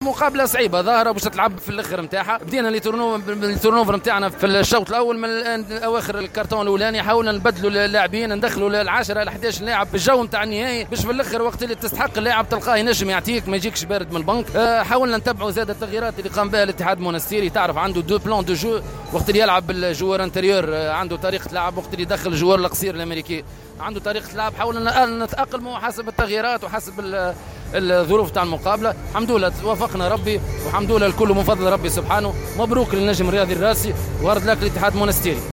مقابله صعيبه ظاهره باش تلعب في الاخر نتاعها. بدينا التورنوفر نتاعنا في الشوط الاول من اواخر الكرتون الاولاني، حاولنا نبدلوا اللاعبين، ندخلوا ال10 ل 11 لاعب في الجو نتاع النهائي، باش في الاخر وقت اللي تستحق اللاعب تلقاه ينجم يعطيك، ما يجيكش بارد من البنك. حاولنا نتبعوا زاد التغييرات اللي قام بها الاتحاد المونستيري، تعرف عنده دو بلان دو جو، وقت اللي يلعب الجوار انتريور عنده طريقه لعب، وقت اللي يدخل الجوار القصير الامريكي عنده طريقه لعب. حاولنا نتاقلموا حسب التغييرات وحسب الظروف تاع المقابله. الحمد لله وفقنا ربي، والحمد لله الكل من فضل ربي سبحانه. مبروك للنجم الرياضي الراسي، وارد لك الاتحاد المونستيري.